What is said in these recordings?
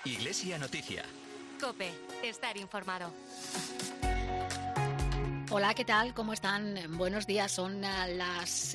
Iglesia Noticia. COPE. Estar informado. Hola, ¿qué tal? ¿Cómo están? Buenos días, son las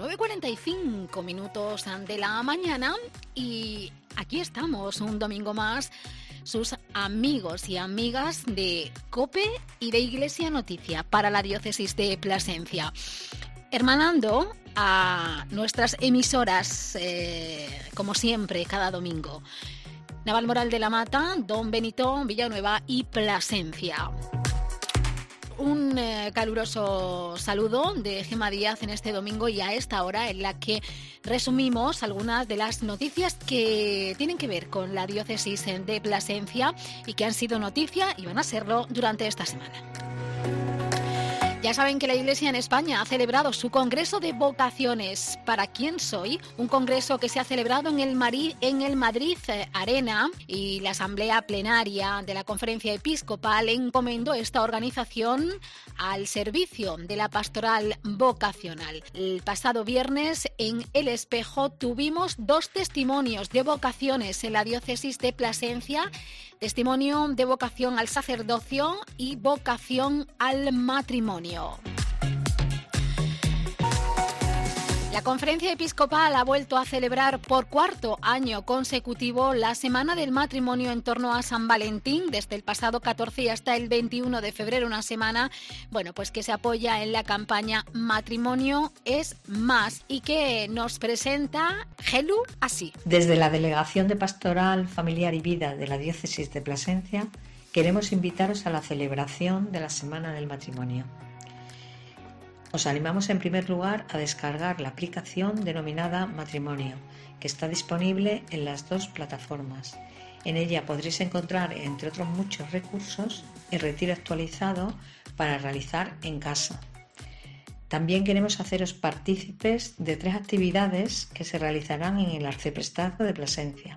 9:45 de la mañana y aquí estamos un domingo más, sus amigos y amigas de COPE y de Iglesia Noticia para la diócesis de Plasencia, hermanando a nuestras emisoras, como siempre, cada domingo. Navalmoral de la Mata, Don Benito, Villanueva y Plasencia. Un caluroso saludo de Gemma Díaz en este domingo y a esta hora en la que resumimos algunas de las noticias que tienen que ver con la diócesis de Plasencia y que han sido noticia y van a serlo durante esta semana. Ya saben que la Iglesia en España ha celebrado su Congreso de Vocaciones. ¿Para quién soy? Un congreso que se ha celebrado en el Madrid Arena, y la Asamblea Plenaria de la Conferencia Episcopal encomendó esta organización al servicio de la pastoral vocacional. El pasado viernes en El Espejo tuvimos 2 testimonios de vocaciones en la diócesis de Plasencia. Testimonio de vocación al sacerdocio y vocación al matrimonio. La Conferencia Episcopal ha vuelto a celebrar por 4º año consecutivo la Semana del Matrimonio en torno a San Valentín, desde el pasado 14 y hasta el 21 de febrero, una semana, pues que se apoya en la campaña Matrimonio es Más y que nos presenta Gelu así. Desde la Delegación de Pastoral, Familiar y Vida de la Diócesis de Plasencia, queremos invitaros a la celebración de la Semana del Matrimonio. Os animamos en primer lugar a descargar la aplicación denominada Matrimonio, que está disponible en las 2 plataformas. En ella podréis encontrar, entre otros muchos recursos, el retiro actualizado para realizar en casa. También queremos haceros partícipes de 3 actividades que se realizarán en el Arciprestazgo de Plasencia.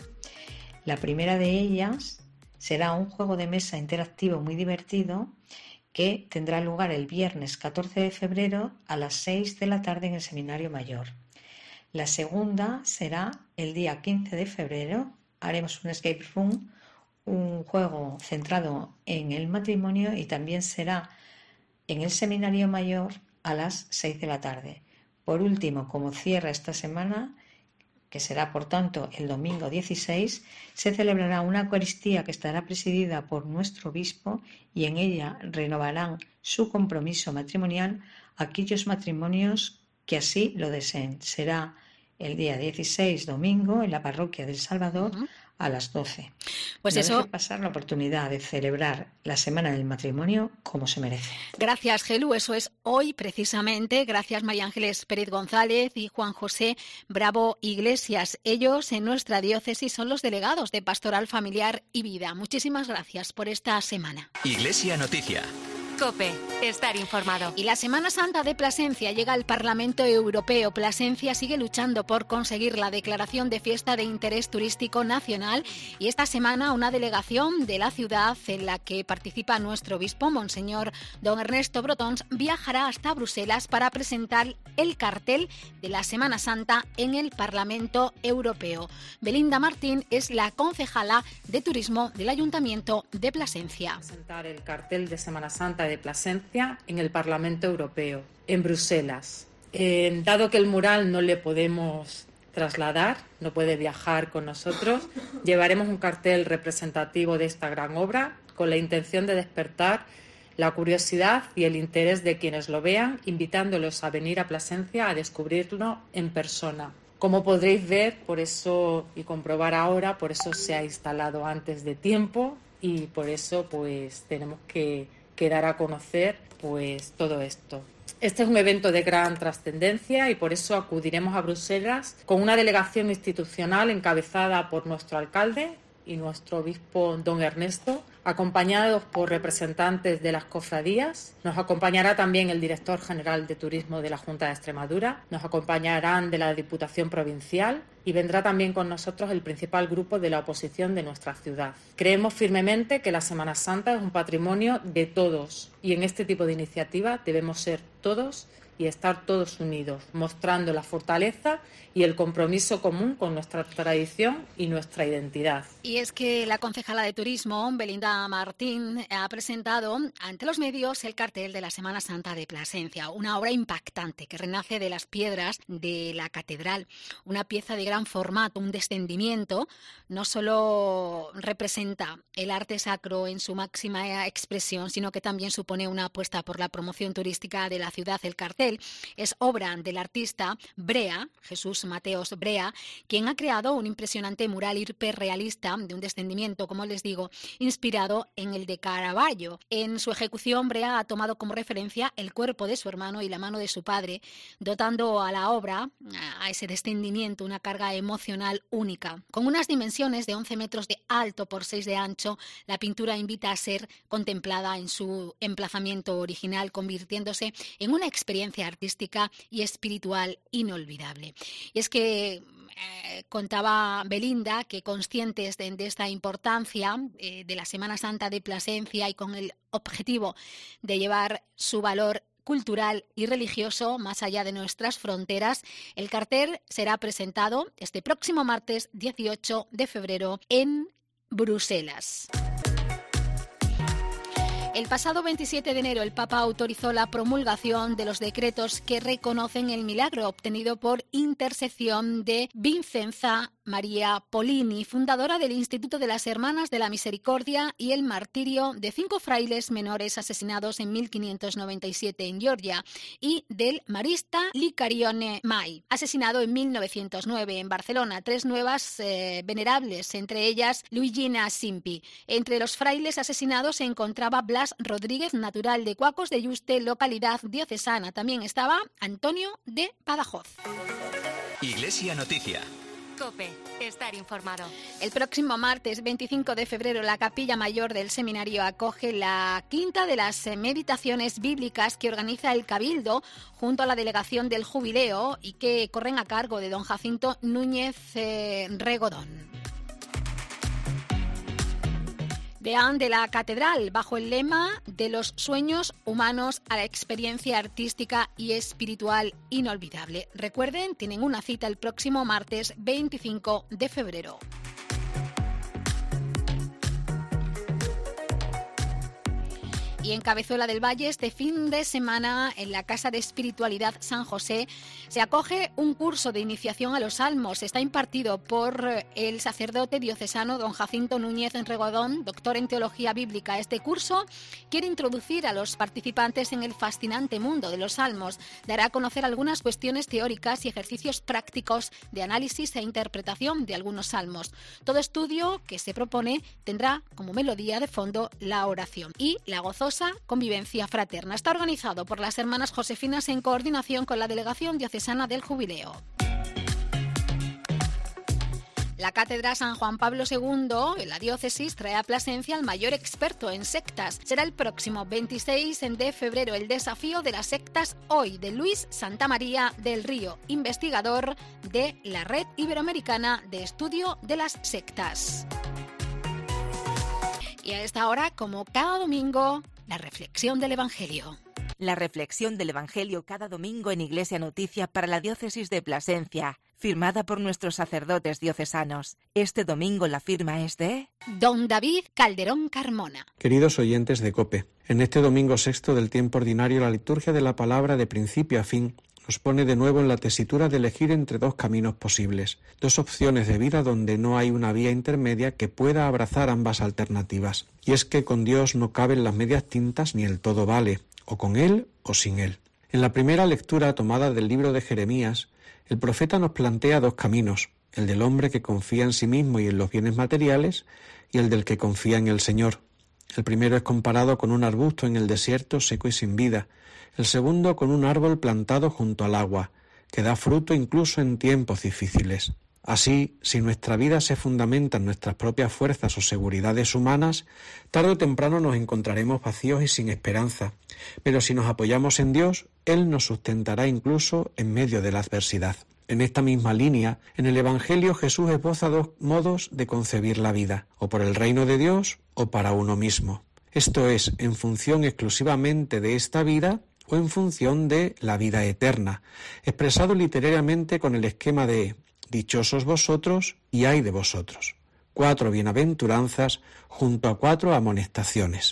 La primera de ellas será un juego de mesa interactivo muy divertido que tendrá lugar el viernes 14 de febrero a las 6 de la tarde en el Seminario Mayor. La segunda será el día 15 de febrero, haremos un escape room, un juego centrado en el matrimonio, y también será en el Seminario Mayor a las 6 de la tarde. Por último, como cierra esta semana, que será por tanto el domingo 16, se celebrará una Eucaristía que estará presidida por nuestro obispo, y en ella renovarán su compromiso matrimonial aquellos matrimonios que así lo deseen. Será el día 16, domingo, en la parroquia del Salvador, a las 12. Pues no eso. deje pasar la oportunidad de celebrar la Semana del Matrimonio como se merece. Gracias, Gelu. Eso es hoy precisamente. Gracias, María Ángeles Pérez González y Juan José Bravo Iglesias. Ellos en nuestra diócesis son los delegados de Pastoral Familiar y Vida. Muchísimas gracias por esta semana. Iglesia Noticia. COPE. Estar informado. Y la Semana Santa de Plasencia llega al Parlamento Europeo. Plasencia sigue luchando por conseguir la declaración de fiesta de interés turístico nacional, y esta semana una delegación de la ciudad en la que participa nuestro obispo, Monseñor Don Ernesto Brotons, viajará hasta Bruselas para presentar el cartel de la Semana Santa en el Parlamento Europeo. Belinda Martín es la concejala de Turismo del Ayuntamiento de Plasencia. Presentar el cartel de Semana Santa de Plasencia en el Parlamento Europeo, en Bruselas. Dado que el mural no le podemos trasladar, no puede viajar con nosotros, llevaremos un cartel representativo de esta gran obra con la intención de despertar la curiosidad y el interés de quienes lo vean, invitándolos a venir a Plasencia a descubrirlo en persona. Como podréis ver, por eso y comprobar ahora, por eso se ha instalado antes de tiempo y por eso pues tenemos que dar a conocer pues todo esto. Este es un evento de gran trascendencia y por eso acudiremos a Bruselas con una delegación institucional encabezada por nuestro alcalde y nuestro obispo don Ernesto, acompañados por representantes de las cofradías. Nos acompañará también el director general de Turismo de la Junta de Extremadura, nos acompañarán de la Diputación Provincial y vendrá también con nosotros el principal grupo de la oposición de nuestra ciudad. Creemos firmemente que la Semana Santa es un patrimonio de todos y en este tipo de iniciativas debemos ser todos y estar todos unidos, mostrando la fortaleza y el compromiso común con nuestra tradición y nuestra identidad. Y es que la concejala de Turismo, Belinda Martín, ha presentado ante los medios el cartel de la Semana Santa de Plasencia, una obra impactante que renace de las piedras de la catedral, una pieza de gran formato, un descendimiento. No solo representa el arte sacro en su máxima expresión, sino que también supone una apuesta por la promoción turística de la ciudad. El cartel es obra del artista Brea, Jesús Mateos Brea, quien ha creado un impresionante mural hiperrealista de un descendimiento, como les digo, inspirado en el de Caravaggio. En su ejecución, Brea ha tomado como referencia el cuerpo de su hermano y la mano de su padre, dotando a la obra, a ese descendimiento, una carga emocional única. Con unas dimensiones de 11 metros de alto por 6 de ancho, la pintura invita a ser contemplada en su emplazamiento original, convirtiéndose en una experiencia artística y espiritual inolvidable. Y es que contaba Belinda que, conscientes de esta importancia de la Semana Santa de Plasencia y con el objetivo de llevar su valor cultural y religioso más allá de nuestras fronteras, el cartel será presentado este próximo martes 18 de febrero en Bruselas. El pasado 27 de enero el Papa autorizó la promulgación de los decretos que reconocen el milagro obtenido por intercesión de Vincenza María Polini, fundadora del Instituto de las Hermanas de la Misericordia y el martirio de 5 frailes menores asesinados en 1597 en Georgia, y del marista Licarione Mai, asesinado en 1909 en Barcelona. 3 nuevas venerables, entre ellas Luigina Simpi. Entre los frailes asesinados se encontraba Blas Rodríguez, natural de Cuacos de Yuste, localidad diocesana. También estaba Antonio de Badajoz. Iglesia Noticia. COPE. Estar informado. El próximo martes 25 de febrero la Capilla Mayor del Seminario acoge la quinta de las meditaciones bíblicas que organiza el Cabildo junto a la Delegación del Jubileo y que corren a cargo de don Jacinto Núñez Regodón. Deán de la Catedral, bajo el lema de los sueños humanos a la experiencia artística y espiritual inolvidable. Recuerden, tienen una cita el próximo martes 25 de febrero. Y en Cabezuela del Valle, este fin de semana, en la Casa de Espiritualidad San José, se acoge un curso de iniciación a los salmos. Está impartido por el sacerdote diocesano don Jacinto Núñez Regodón, doctor en Teología Bíblica. Este curso quiere introducir a los participantes en el fascinante mundo de los salmos. Dará a conocer algunas cuestiones teóricas y ejercicios prácticos de análisis e interpretación de algunos salmos. Todo estudio que se propone tendrá como melodía de fondo la oración y la gozosa convivencia fraterna. Está organizado por las hermanas josefinas en coordinación con la Delegación Diocesana del Jubileo. La Cátedra San Juan Pablo II en la diócesis trae a Plasencia al mayor experto en sectas. Será el próximo 26 de febrero el desafío de las sectas hoy, de Luis Santamaría del Río, investigador de la Red Iberoamericana de Estudio de las Sectas. Y a esta hora, como cada domingo, la reflexión del Evangelio. La reflexión del Evangelio cada domingo en Iglesia Noticia para la diócesis de Plasencia, firmada por nuestros sacerdotes diocesanos. Este domingo la firma es de don David Calderón Carmona. Queridos oyentes de COPE, en este domingo sexto del tiempo ordinario, la liturgia de la palabra de principio a fin nos pone de nuevo en la tesitura de elegir entre 2 caminos posibles, 2 opciones de vida donde no hay una vía intermedia que pueda abrazar ambas alternativas. Y es que con Dios no caben las medias tintas ni el todo vale, o con Él o sin Él. En la primera lectura tomada del libro de Jeremías, el profeta nos plantea 2 caminos, el del hombre que confía en sí mismo y en los bienes materiales, y el del que confía en el Señor. El primero es comparado con un arbusto en el desierto seco y sin vida, el segundo con un árbol plantado junto al agua, que da fruto incluso en tiempos difíciles. Así, si nuestra vida se fundamenta en nuestras propias fuerzas o seguridades humanas, tarde o temprano nos encontraremos vacíos y sin esperanza. Pero si nos apoyamos en Dios, Él nos sustentará incluso en medio de la adversidad. En esta misma línea, en el Evangelio Jesús esboza 2 modos de concebir la vida, o por el reino de Dios o para uno mismo. Esto es, en función exclusivamente de esta vida o en función de la vida eterna, expresado literariamente con el esquema de dichosos vosotros y ay de vosotros. 4 bienaventuranzas junto a 4 amonestaciones.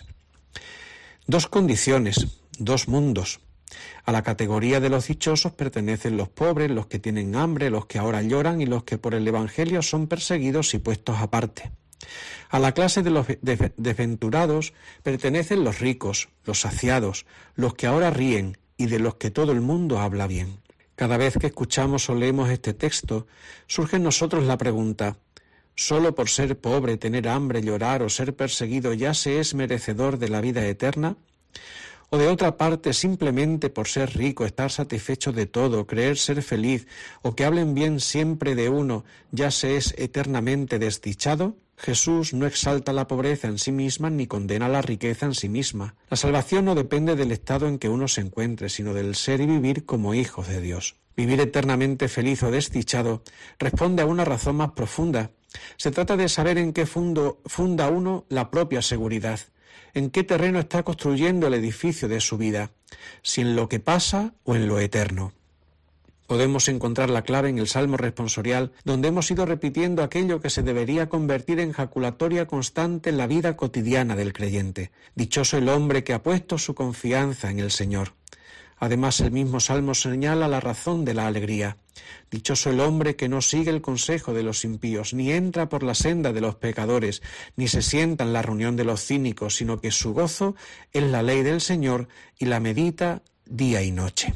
2 condiciones, 2 mundos. A la categoría de los dichosos pertenecen los pobres, los que tienen hambre, los que ahora lloran y los que por el Evangelio son perseguidos y puestos aparte. A la clase de los desventurados pertenecen los ricos, los saciados, los que ahora ríen y de los que todo el mundo habla bien. Cada vez que escuchamos o leemos este texto, surge en nosotros la pregunta: ¿solo por ser pobre, tener hambre, llorar o ser perseguido ya se es merecedor de la vida eterna? ¿O de otra parte, simplemente por ser rico, estar satisfecho de todo, creer ser feliz o que hablen bien siempre de uno, ya se es eternamente desdichado? Jesús no exalta la pobreza en sí misma ni condena la riqueza en sí misma. La salvación no depende del estado en que uno se encuentre, sino del ser y vivir como hijos de Dios. Vivir eternamente feliz o desdichado responde a una razón más profunda. Se trata de saber en qué funda uno la propia seguridad, en qué terreno está construyendo el edificio de su vida, si en lo que pasa o en lo eterno. Podemos encontrar la clave en el Salmo responsorial, donde hemos ido repitiendo aquello que se debería convertir en jaculatoria constante en la vida cotidiana del creyente. Dichoso el hombre que ha puesto su confianza en el Señor. Además, el mismo Salmo señala la razón de la alegría. Dichoso el hombre que no sigue el consejo de los impíos, ni entra por la senda de los pecadores, ni se sienta en la reunión de los cínicos, sino que su gozo es la ley del Señor y la medita día y noche.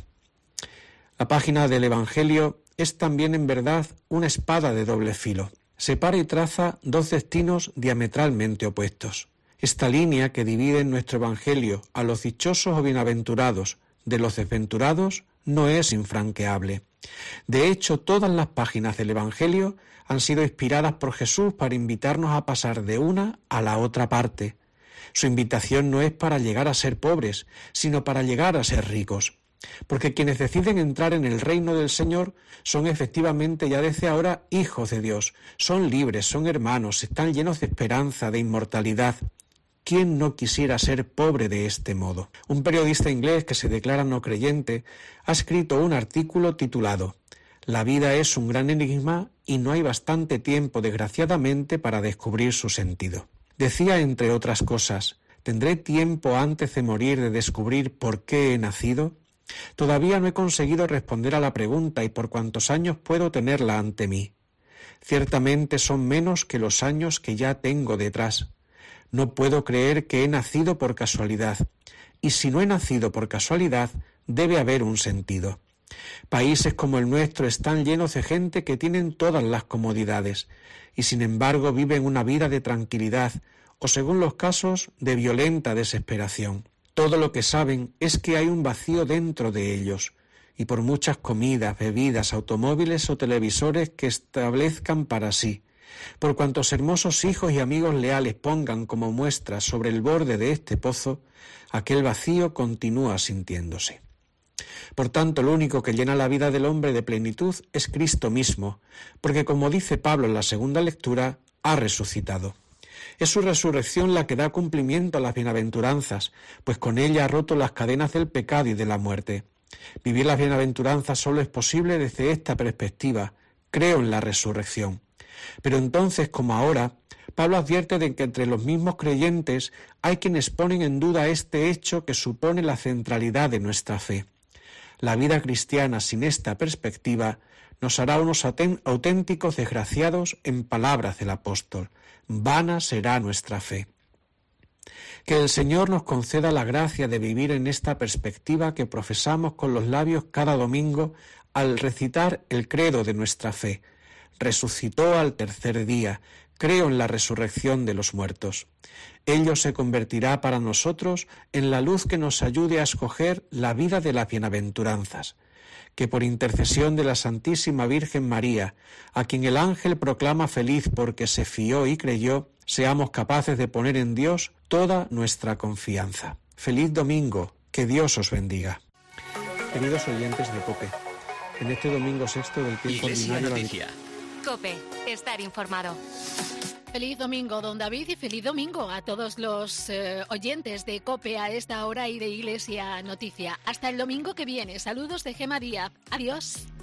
La página del Evangelio es también en verdad una espada de doble filo. Separa y traza 2 destinos diametralmente opuestos. Esta línea que divide en nuestro Evangelio a los dichosos o bienaventurados de los desventurados no es infranqueable. De hecho, todas las páginas del Evangelio han sido inspiradas por Jesús para invitarnos a pasar de una a la otra parte. Su invitación no es para llegar a ser pobres, sino para llegar a ser ricos. Porque quienes deciden entrar en el reino del Señor son efectivamente ya desde ahora hijos de Dios, son libres, son hermanos, están llenos de esperanza, de inmortalidad. ¿Quién no quisiera ser pobre de este modo? Un periodista inglés que se declara no creyente ha escrito un artículo titulado «La vida es un gran enigma y no hay bastante tiempo, desgraciadamente, para descubrir su sentido». Decía, entre otras cosas, ¿tendré tiempo antes de morir de descubrir por qué he nacido? Todavía no he conseguido responder a la pregunta y por cuántos años puedo tenerla ante mí. Ciertamente son menos que los años que ya tengo detrás. No puedo creer que he nacido por casualidad, y si no he nacido por casualidad, debe haber un sentido. Países como el nuestro están llenos de gente que tienen todas las comodidades, y sin embargo viven una vida de tranquilidad, o según los casos, de violenta desesperación. Todo lo que saben es que hay un vacío dentro de ellos, y por muchas comidas, bebidas, automóviles o televisores que establezcan para sí, por cuantos hermosos hijos y amigos leales pongan como muestra sobre el borde de este pozo, aquel vacío continúa sintiéndose. Por tanto, lo único que llena la vida del hombre de plenitud es Cristo mismo, porque como dice Pablo en la segunda lectura, ha resucitado. Es su resurrección la que da cumplimiento a las bienaventuranzas, pues con ella ha roto las cadenas del pecado y de la muerte. Vivir las bienaventuranzas solo es posible desde esta perspectiva. Creo en la resurrección. Pero entonces, como ahora, Pablo advierte de que entre los mismos creyentes hay quienes ponen en duda este hecho que supone la centralidad de nuestra fe. La vida cristiana sin esta perspectiva nos hará unos auténticos desgraciados en palabras del apóstol. Vana será nuestra fe. Que el Señor nos conceda la gracia de vivir en esta perspectiva que profesamos con los labios cada domingo al recitar el credo de nuestra fe. Resucitó al tercer día. Creo en la resurrección de los muertos. Ello se convertirá para nosotros en la luz que nos ayude a escoger la vida de las bienaventuranzas. Que por intercesión de la Santísima Virgen María, a quien el ángel proclama feliz porque se fió y creyó, seamos capaces de poner en Dios toda nuestra confianza. Feliz domingo, que Dios os bendiga. Queridos oyentes de COPE, en este domingo sexto del tiempo Iglesia ordinario... Noticia. COPE, estar informado. Feliz domingo, don David, y feliz domingo a todos los oyentes de COPE a esta hora y de Iglesia Noticia. Hasta el domingo que viene. Saludos de Gemma Díaz. Adiós.